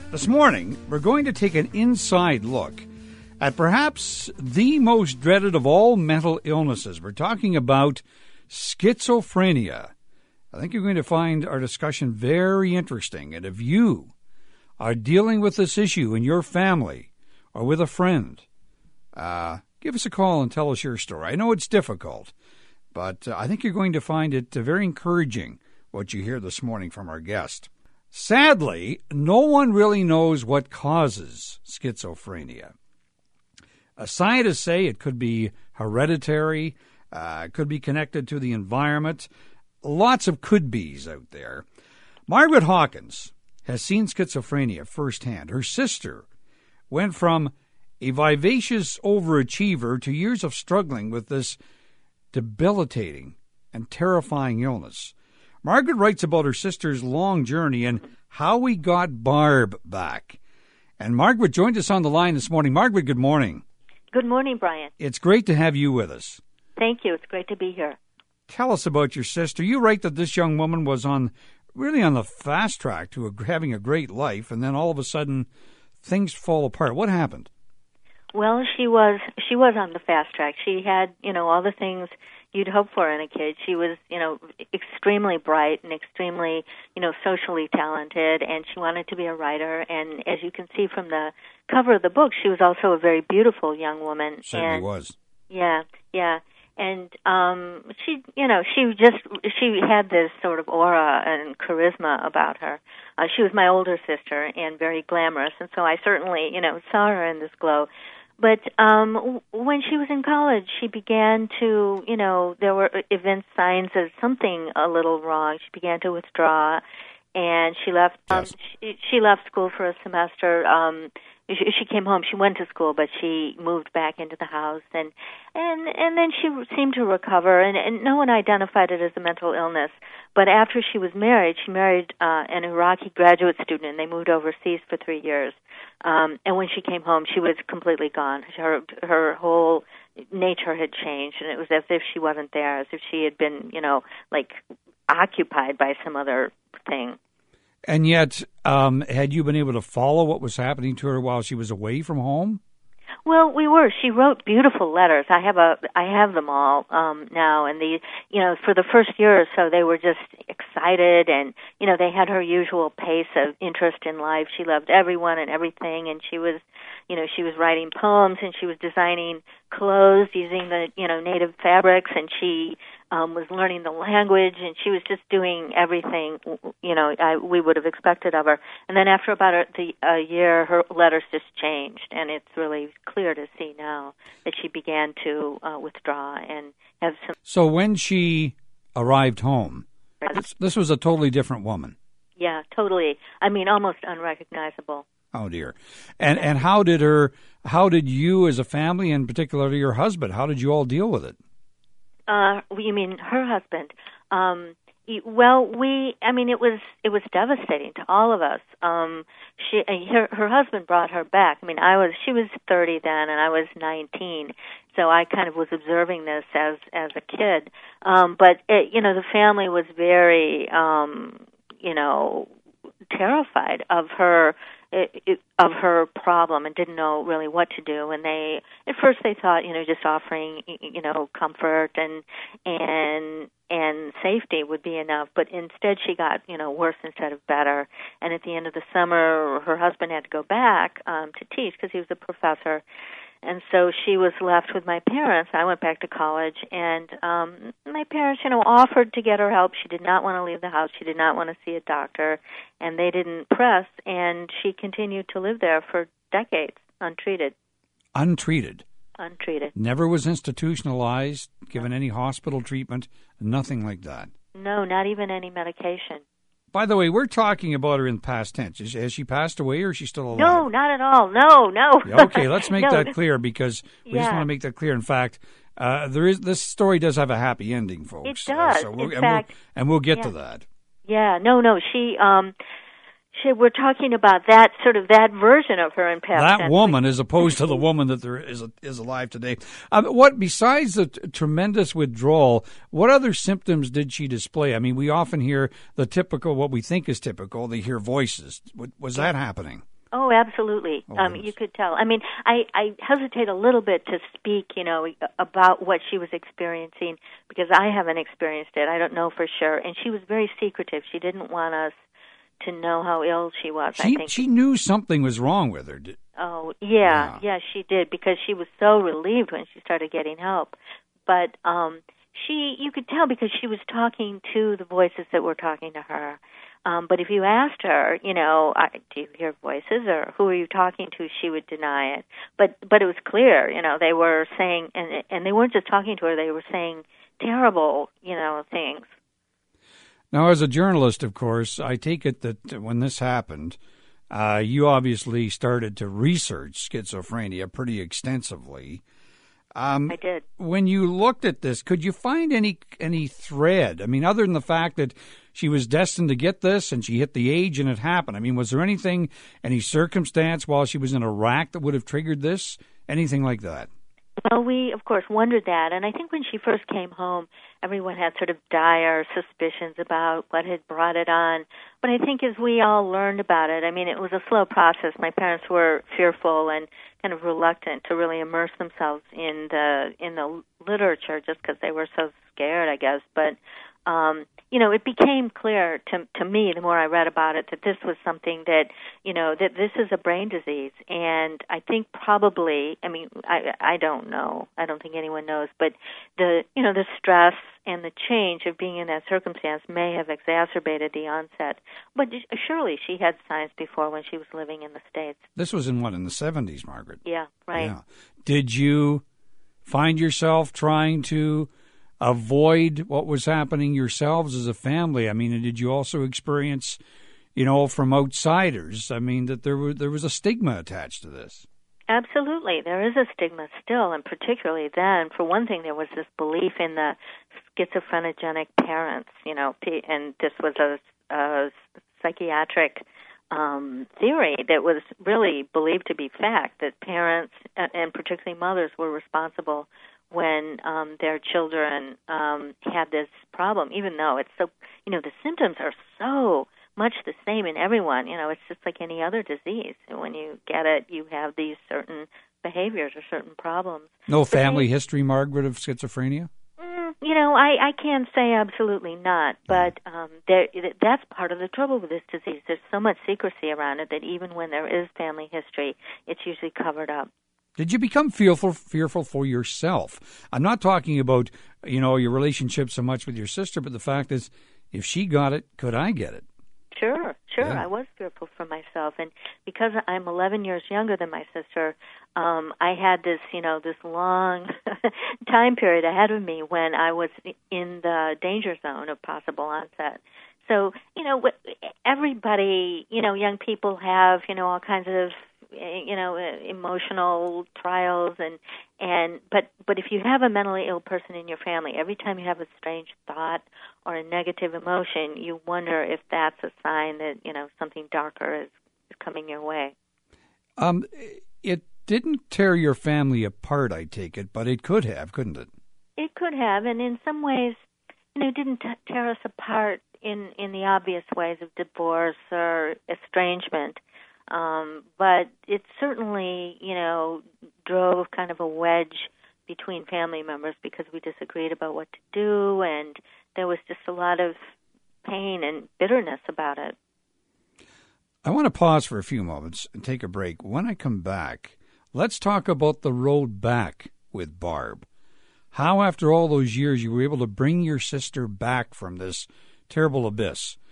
This morning, we're going to take an inside look at perhaps the most dreaded of all mental illnesses. We're talking about schizophrenia. I think you're going to find our discussion very interesting. And if you are dealing with this issue in your family or with a friend, give us a call and tell us your story. I know it's difficult, but I think you're going to find it very encouraging what you hear this morning from our guest. Sadly, no one really knows what causes schizophrenia. Scientists say it could be hereditary, it could be connected to the environment. Lots of could-bes out there. Margaret Hawkins has seen schizophrenia firsthand. Her sister went from a vivacious overachiever to years of struggling with this debilitating and terrifying illness. Margaret writes about her sister's long journey and how we got Barb back. And Margaret joined us on the line this morning. Margaret, good morning. Good morning, Brian. It's great to have you with us. Thank you. It's great to be here. Tell us about your sister. You write that this young woman was really on the fast track to having a great life, and then all of a sudden things fall apart. What happened? Well, she was on the fast track. She had, all the things you'd hope for in a kid. She was, extremely bright and extremely, socially talented, and she wanted to be a writer. And as you can see from the cover of the book, she was also a very beautiful young woman. Certainly was. Yeah. And she had this sort of aura and charisma about her. She was my older sister and very glamorous, and so I certainly, saw her in this glow. But when she was in college, she began to, there were event signs of something a little wrong. She began to withdraw, and she left. Yes. She left school for a semester. She came home. She went to school, but she moved back into the house, and then she seemed to recover. And no one identified it as a mental illness. But after she was married, she married an Iraqi graduate student, and they moved overseas for 3 years. And when she came home, she was completely gone. Her whole nature had changed, and it was as if she wasn't there, as if she had been, occupied by some other thing. And yet, had you been able to follow what was happening to her while she was away from home? Well, we were. She wrote beautiful letters. I have them all now, and for the first year or so, they were just excited, and they had her usual pace of interest in life. She loved everyone and everything, and she was writing poems, and she was designing clothes using the native fabrics, and she was learning the language, and she was just doing everything we would have expected of her. And then after about a year, her letters just changed, and it's really clear to see now that she began to withdraw and have some. So when she arrived home, this was a totally different woman. Yeah, totally. I mean, almost unrecognizable. Oh dear. And how did you as a family, and particularly your husband, how did you all deal with it? You mean her husband? Well, it was devastating to all of us. Her husband brought her back. I mean, she was 30 then, and I was 19, so I kind of was observing this as a kid. But the family was very, terrified of her problem and didn't know really what to do. And at first they thought, just offering, comfort and safety would be enough. But instead she got, worse instead of better. And at the end of the summer, her husband had to go back to teach because he was a professor. And so she was left with my parents. I went back to college, and my parents, offered to get her help. She did not want to leave the house. She did not want to see a doctor, and they didn't press, and she continued to live there for decades, untreated. Untreated? Untreated. Never was institutionalized, given any hospital treatment, nothing like that? No, not even any medication. By the way, we're talking about her in past tense. Has she passed away, or is she still alive? No, not at all. No. Okay, let's make that clear, because we just want to make that clear. In fact, this story does have a happy ending, folks. It does. We'll get to that. Yeah, no. We're talking about that version of her in past tense. That woman, as opposed to the woman that there is alive today. What, besides the tremendous withdrawal, what other symptoms did she display? I mean, we often hear the typical, what we think is typical. They hear voices. Was that happening? Oh, absolutely. You could tell. I mean, I hesitate a little bit to speak, about what she was experiencing because I haven't experienced it. I don't know for sure. And she was very secretive. She didn't want us to know how ill she was. I think she knew something was wrong with her. Oh, yeah, she did because she was so relieved when she started getting help. But you could tell because she was talking to the voices that were talking to her. But if you asked her, do you hear voices or who are you talking to, she would deny it. But it was clear, they were saying, and they weren't just talking to her, they were saying terrible, things. Now, as a journalist, of course, I take it that when this happened, you obviously started to research schizophrenia pretty extensively. I did. When you looked at this, could you find any thread? I mean, other than the fact that she was destined to get this and she hit the age and it happened. I mean, was there any circumstance while she was in Iraq that would have triggered this? Anything like that? Well, we, of course, wondered that. And I think when she first came home, everyone had sort of dire suspicions about what had brought it on. But I think as we all learned about it, I mean, it was a slow process. My parents were fearful and kind of reluctant to really immerse themselves in the literature just because they were so scared, I guess. But it became clear to me the more I read about it that this was something that, that this is a brain disease. And I think probably, I mean, I don't know. I don't think anyone knows. But the stress and the change of being in that circumstance may have exacerbated the onset. But surely she had signs before when she was living in the States. This was in the 70s, Margaret? Yeah, right. Yeah. Did you find yourself trying to avoid what was happening yourselves as a family? I mean, did you also experience, from outsiders, I mean, that there was a stigma attached to this? Absolutely. There is a stigma still, and particularly then. For one thing, there was this belief in the schizophrenogenic parents, and this was a psychiatric theory that was really believed to be fact, that parents, and particularly mothers, were responsible when their children had this problem, even though it's so, the symptoms are so much the same in everyone. It's just like any other disease. And when you get it, you have these certain behaviors or certain problems. No family history, Margaret, of schizophrenia? I can't say absolutely not, but that's part of the trouble with this disease. There's so much secrecy around it that even when there is family history, it's usually covered up. Did you become fearful for yourself? I'm not talking about, your relationship so much with your sister, but the fact is, if she got it, could I get it? Sure. Yeah. I was fearful for myself. And because I'm 11 years younger than my sister, I had this, this long time period ahead of me when I was in the danger zone of possible onset. So, everybody, young people have, all kinds of emotional trials but if you have a mentally ill person in your family, every time you have a strange thought or a negative emotion, you wonder if that's a sign that something darker is coming your way. It didn't tear your family apart, I take it, but it could have, couldn't it? It could have, and in some ways, it didn't tear us apart in the obvious ways of divorce or estrangement. But it certainly, drove kind of a wedge between family members because we disagreed about what to do, and there was just a lot of pain and bitterness about it. I want to pause for a few moments and take a break. When I come back, let's talk about the road back with Barb. How, after all those years, you were able to bring your sister back from this terrible abyss.